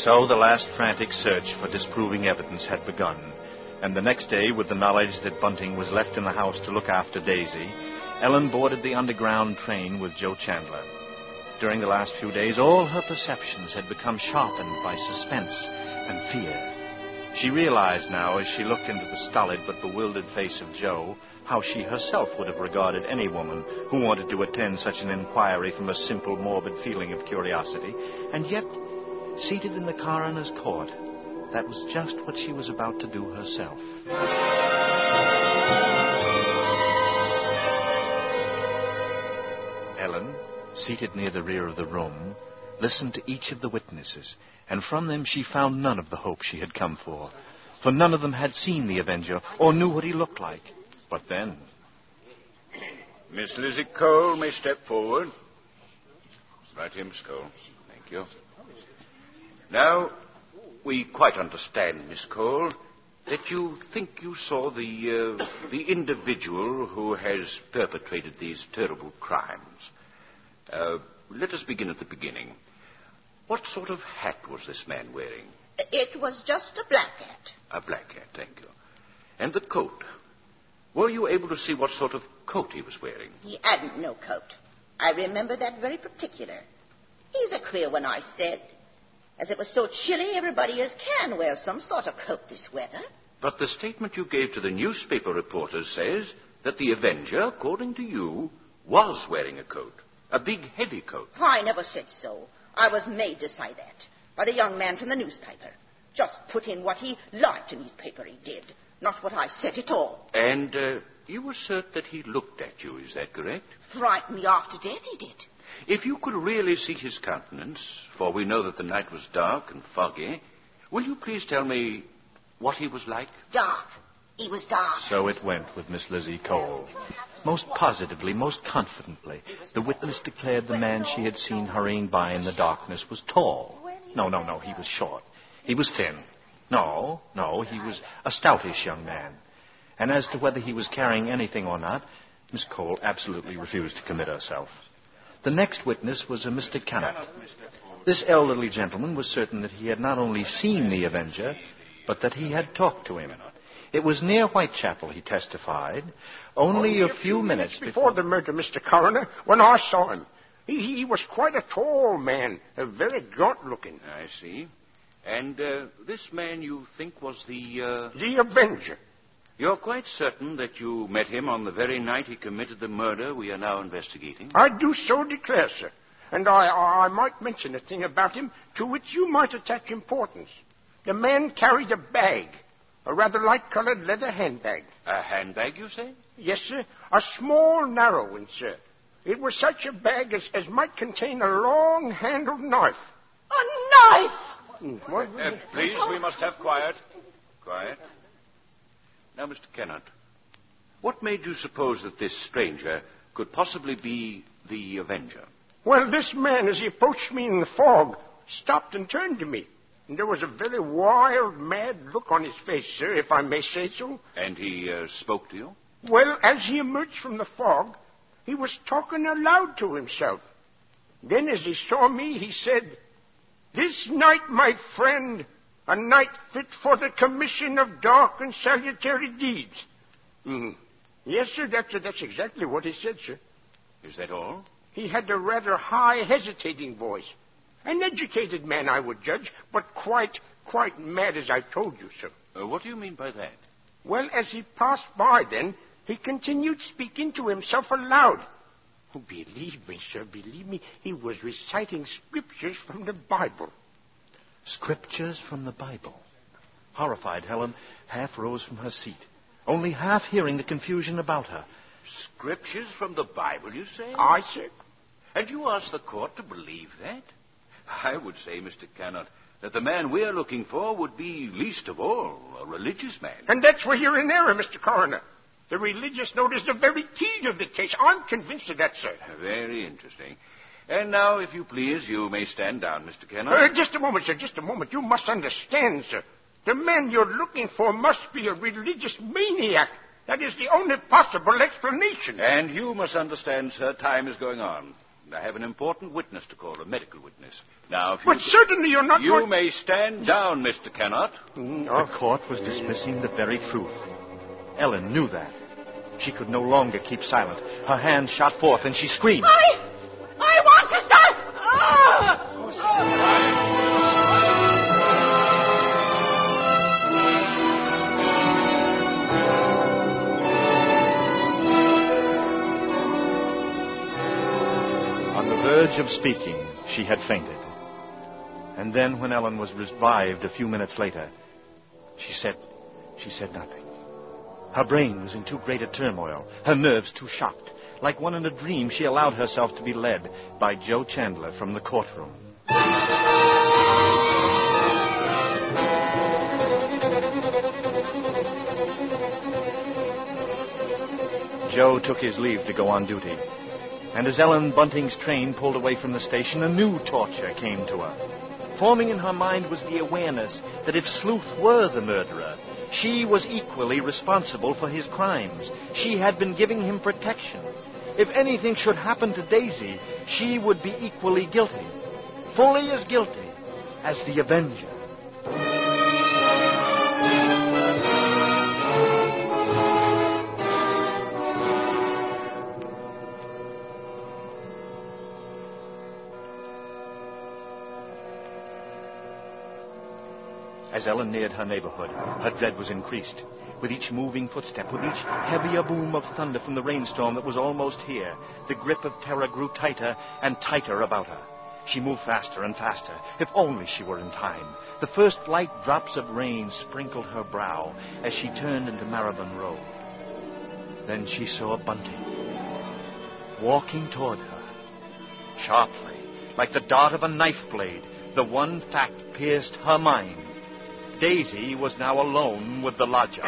So the last frantic search for disproving evidence had begun, and the next day, with the knowledge that Bunting was left in the house to look after Daisy, Ellen boarded the underground train with Joe Chandler. During the last few days, all her perceptions had become sharpened by suspense and fear. She realized now, as she looked into the stolid but bewildered face of Joe, how she herself would have regarded any woman who wanted to attend such an inquiry from a simple, morbid feeling of curiosity. And yet, seated in the coroner's court, that was just what she was about to do herself. Ellen, seated near the rear of the room, listened to each of the witnesses, and from them she found none of the hope she had come for, for none of them had seen the Avenger or knew what he looked like. But then... Miss Lizzie Cole may step forward. Right here, Miss Cole. Thank you. Now, we quite understand, Miss Cole, that you think you saw the, uh, the individual who has perpetrated these terrible crimes. Uh, let us begin at the beginning. What sort of hat was this man wearing? It was just a black hat. A black hat, thank you. And the coat? Were you able to see what sort of coat he was wearing? He hadn't no coat. I remember that very particular. He's a queer one, I said. As it was so chilly, everybody as can wear some sort of coat this weather. But the statement you gave to the newspaper reporters says that the Avenger, according to you, was wearing a coat. A big, heavy coat. I never said so. I was made to say that by the young man from the newspaper. Just put in what he liked in his paper, he did. Not what I said at all. And uh, you assert that he looked at you, is that correct? Frightened me half to death, he did. If you could really see his countenance, for we know that the night was dark and foggy, will you please tell me what he was like? Dark. He was dark. So it went with Miss Lizzie Cole. Most positively, most confidently, the witness declared the man she had seen hurrying by in the darkness was tall. No, no, no, he was short. He was thin. No, no, he was a stoutish young man. And as to whether he was carrying anything or not, Miss Cole absolutely refused to commit herself. The next witness was a Mister Cannott. This elderly gentleman was certain that he had not only seen the Avenger, but that he had talked to him. It was near Whitechapel, he testified, only, only a, few a few minutes before... before the murder, Mister Coroner, when I saw him. He, he was quite a tall man, a very gaunt-looking. I see. And uh, this man you think was the... Uh... The Avenger. You're quite certain that you met him on the very night he committed the murder we are now investigating? I do so declare, sir. And I, I, I might mention a thing about him to which you might attach importance. The man carried a bag, a rather light-colored leather handbag. A handbag, you say? Yes, sir. A small, narrow one, sir. It was such a bag as, as might contain a long-handled knife. A knife? Mm, what? Uh, please, we must have quiet. Quiet. Now, Mister Cannott, what made you suppose that this stranger could possibly be the Avenger? Well, this man, as he approached me in the fog, stopped and turned to me. And there was a very wild, mad look on his face, sir, if I may say so. And he uh, spoke to you? Well, as he emerged from the fog, he was talking aloud to himself. Then, as he saw me, he said, "This night, my friend, a night fit for the commission of dark and salutary deeds." Mm. Yes, sir, that's, that's exactly what he said, sir. Is that all? He had a rather high, hesitating voice. An educated man, I would judge, but quite, quite mad, as I told you, sir. Uh, what do you mean by that? Well, as he passed by, then, he continued speaking to himself aloud. Oh, believe me, sir, believe me, he was reciting scriptures from the Bible. Scriptures from the Bible. Horrified, Helen half rose from her seat, only half hearing the confusion about her. Scriptures from the Bible, you say? Aye, sir. And you asked the court to believe that? I would say, Mister Cannott, that the man we're looking for would be, least of all, a religious man. And that's where you're in error, Mister Coroner. The religious note is the very key to the case. I'm convinced of that, sir. Very interesting. And now, if you please, you may stand down, Mister Cannott. Uh, just a moment, sir, just a moment. You must understand, sir. The man you're looking for must be a religious maniac. That is the only possible explanation. And you must understand, sir, time is going on. I have an important witness to call, a medical witness. Now, if you... But certainly you're not... You going... may stand down, Mister Kennard. Our court was dismissing the very truth. Ellen knew that. She could no longer keep silent. Her hand shot forth, and she screamed. I... I want to stop! Ah! On the verge of speaking, she had fainted. And then, when Ellen was revived a few minutes later, she said, she said nothing. Her brain was in too great a turmoil, her nerves too shocked. Like one in a dream, she allowed herself to be led by Joe Chandler from the courtroom. Joe took his leave to go on duty. And as Ellen Bunting's train pulled away from the station, a new torture came to her. Forming in her mind was the awareness that if Sleuth were the murderer, she was equally responsible for his crimes. She had been giving him protection. If anything should happen to Daisy, she would be equally guilty, fully as guilty as the Avenger. As Ellen neared her neighborhood, her dread was increased. With each moving footstep, with each heavier boom of thunder from the rainstorm that was almost here, the grip of terror grew tighter and tighter about her. She moved faster and faster. If only she were in time. The first light drops of rain sprinkled her brow as she turned into Maribon Road. Then she saw Bunting walking toward her. Sharply, like the dart of a knife blade, the one fact pierced her mind. Daisy was now alone with the lodger.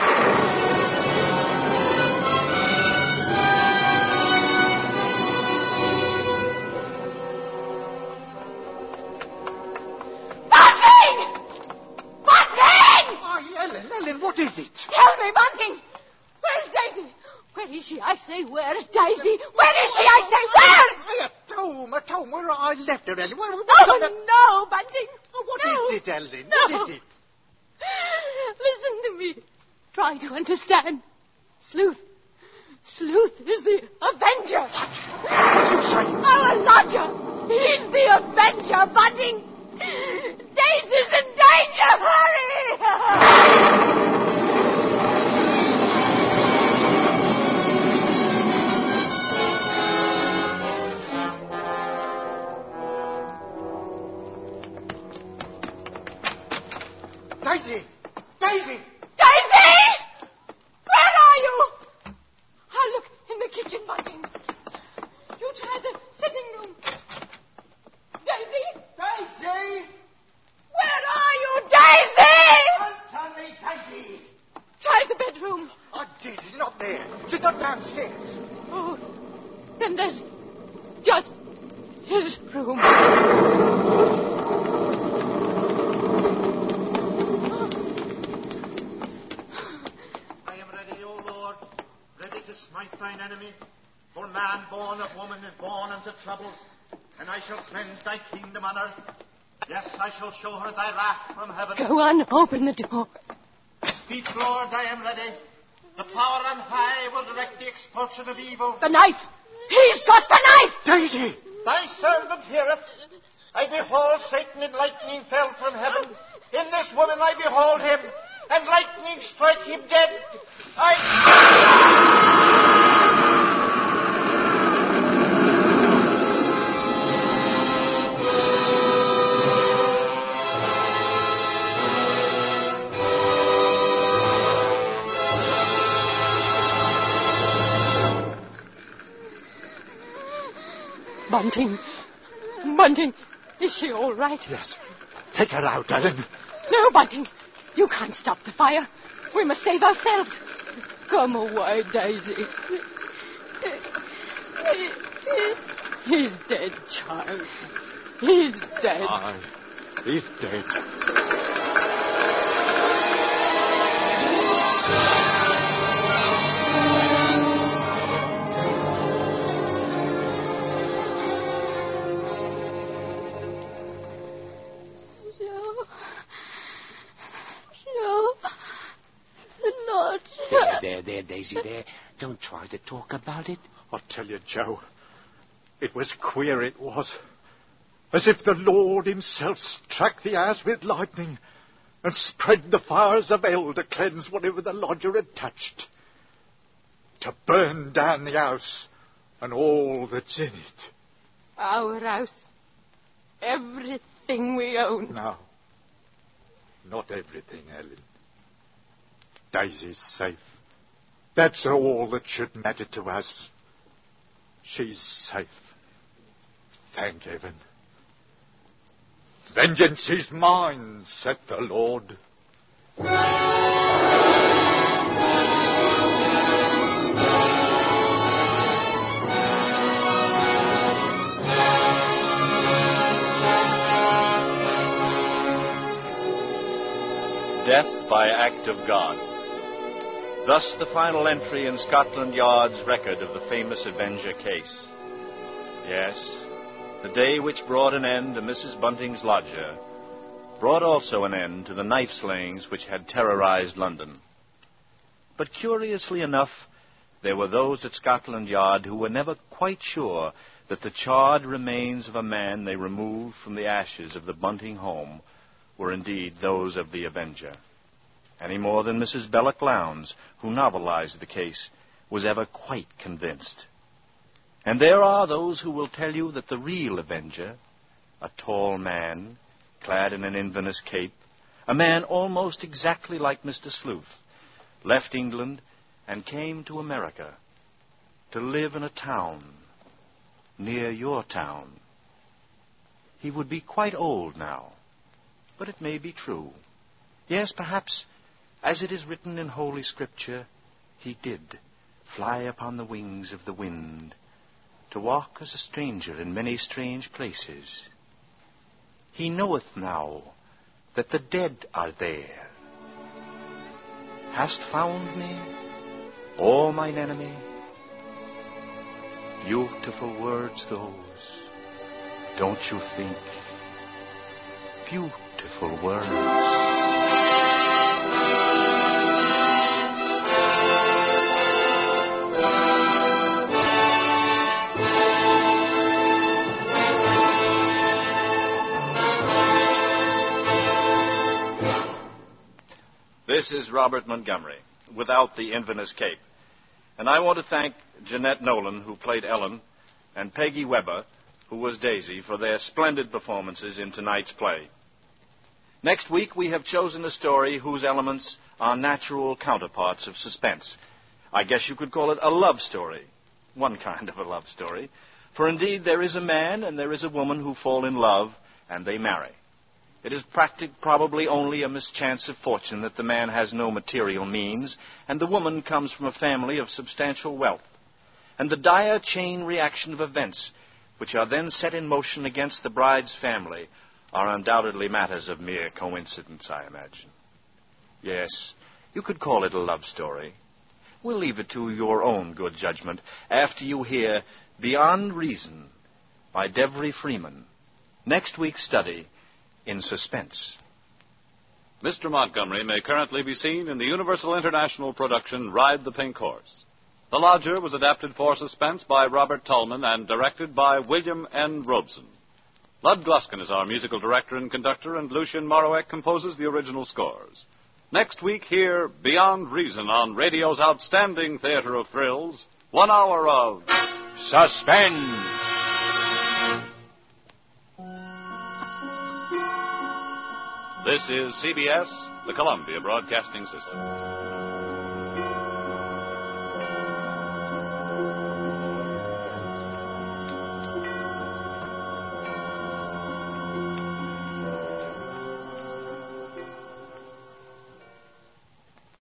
Bunting! Bunting! Oh, Ellen, Ellen, what is it? Tell me, Bunting! Where's Daisy? Where is she? I say, where's Daisy? Where is she? I say, where? At home, at home. Where I left her, Ellen. Where, where, Oh, where, no, Bunting. Oh, what no. is it, Ellen? No. What is it? Listen to me. Try to understand. Sleuth. Sleuth is the Avenger. What are you saying? Our lodger. He's the Avenger, Bunting. Daisy's in danger. Hurry! Daisy! Daisy! Daisy! Where are you? I'll look in the kitchen, Bunting. You try the sitting room. Daisy? Daisy! Where are you, Daisy? Answer me, Daisy! Try the bedroom. Oh, Daisy's not there. She's not downstairs. Oh, then there's just his room. Smite thine enemy, for man born of woman is born unto trouble, and I shall cleanse thy kingdom on earth. Yes, I shall show her thy wrath from heaven. Go on, open the door. Speak, Lord, I am ready. The power on high will direct the expulsion of evil. The knife! He's got the knife! Daisy! Thy servant heareth. I behold Satan in lightning fell from heaven. In this woman I behold him, and lightning strike him dead. I... Bunting. Bunting. Is she all right? Yes. Take her out, Ellen. No, Bunting. You can't stop the fire. We must save ourselves. Come away, Daisy. He's dead, child. He's dead. Aye. He's dead. there, Daisy, there. Don't try to talk about it. I'll tell you, Joe, it was queer, it was. As if the Lord himself struck the ass with lightning and spread the fires of hell to cleanse whatever the lodger had touched. To burn down the house and all that's in it. Our house. Everything we own. No. Not everything, Ellen. Daisy's safe. That's all that should matter to us. She's safe. Thank heaven. Vengeance is mine, saith the Lord. Death by act of God. Thus the final entry in Scotland Yard's record of the famous Avenger case. Yes, the day which brought an end to Missus Bunting's lodger brought also an end to the knife slayings which had terrorized London. But curiously enough, there were those at Scotland Yard who were never quite sure that the charred remains of a man they removed from the ashes of the Bunting home were indeed those of the Avenger, any more than Missus Belloc Lowndes, who novelized the case, was ever quite convinced. And there are those who will tell you that the real Avenger, a tall man, clad in an Inverness cape, a man almost exactly like Mister Sleuth, left England and came to America to live in a town near your town. He would be quite old now, but it may be true. Yes, perhaps, as it is written in Holy Scripture, he did fly upon the wings of the wind, to walk as a stranger in many strange places. He knoweth now that the dead are there. Hast found me, O mine enemy? Beautiful words those, don't you think? Beautiful words. This is Robert Montgomery, without the Inverness cape. And I want to thank Jeanette Nolan, who played Ellen, and Peggy Weber, who was Daisy, for their splendid performances in tonight's play. Next week, we have chosen a story whose elements are natural counterparts of suspense. I guess you could call it a love story, one kind of a love story. For indeed, there is a man and there is a woman who fall in love, and they marry. It is practic- probably only a mischance of fortune that the man has no material means, and the woman comes from a family of substantial wealth. And the dire chain reaction of events, which are then set in motion against the bride's family, are undoubtedly matters of mere coincidence, I imagine. Yes, you could call it a love story. We'll leave it to your own good judgment after you hear Beyond Reason by Devery Freeman, next week's study in suspense. Mister Montgomery may currently be seen in the Universal International production Ride the Pink Horse. The Lodger was adapted for suspense by Robert Tallman and directed by William N. Robeson. Lud Gluskin is our musical director and conductor, and Lucien Morawek composes the original scores. Next week, hear Beyond Reason on radio's outstanding theater of thrills, one hour of suspense. This is C B S, the Columbia Broadcasting System.